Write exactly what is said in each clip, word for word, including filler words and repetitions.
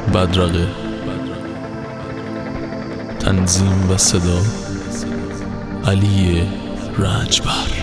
بدرقه، تنظیم و صدا علی رنجبر.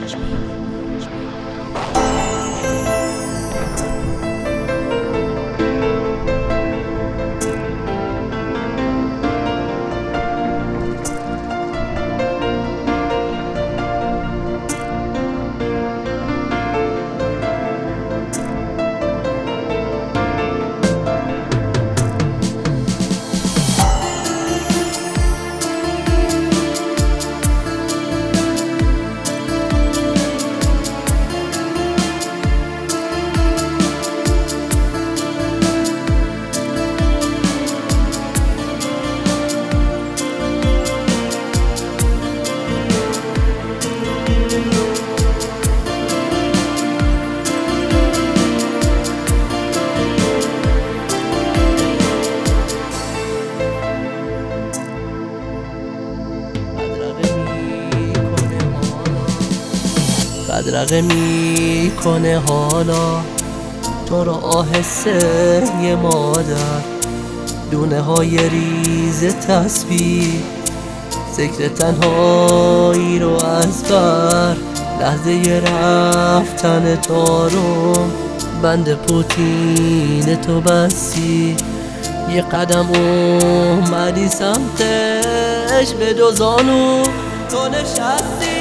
بدرقه میکنه حالا تو رو آهسته یه مادر، دونه های ریز تسبیح، ذکر تنهایی رو از بر، لحظه رفتن تارم بند پوتین تو بستی، یه قدم اومدی سمتش به دو زانو تو نشستی،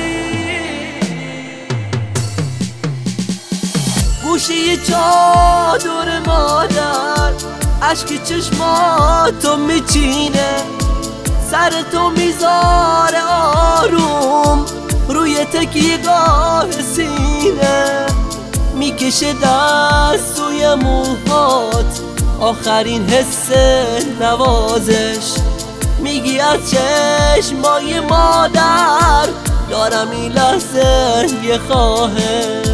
گوشی چادر مادر اشک چشماتو میچینه، سر تو میذاره آروم روی تکیه‌گاه سینه، میکشه دست توی موهات آخرین حس نوازش، میگی از چشمای مادر دارم این لحظه یه خواهش.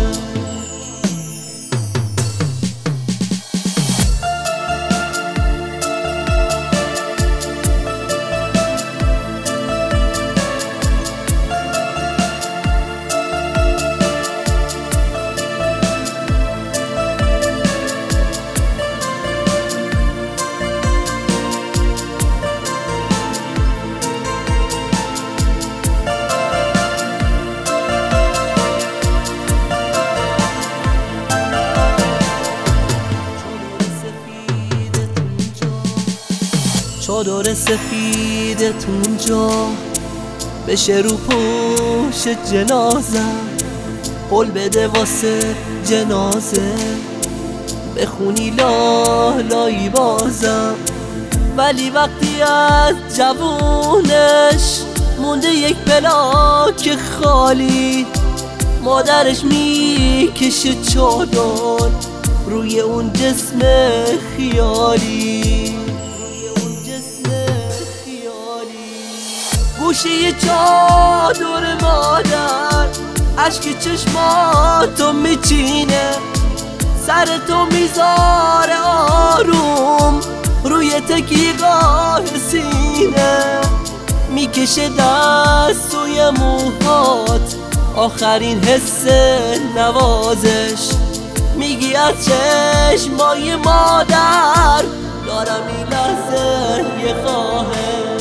چادر سفیدت اونجا بشه رو پوش جنازم، قول بده واسه جنازه بخونی لالایی بازم، ولی وقتی از جوونش مونده یک پلاک خالی، مادرش میکشه چادر روی اون جسم خیالی، گوشی چادر مادر اشک چشماتو میچینه، سر تو میذاره آروم روی تکیه‌گاه سینه، میکشه دست توی موهات آخرین حس نوازش، میگی از چشمای مادر دارم این لحظه یه خواهش.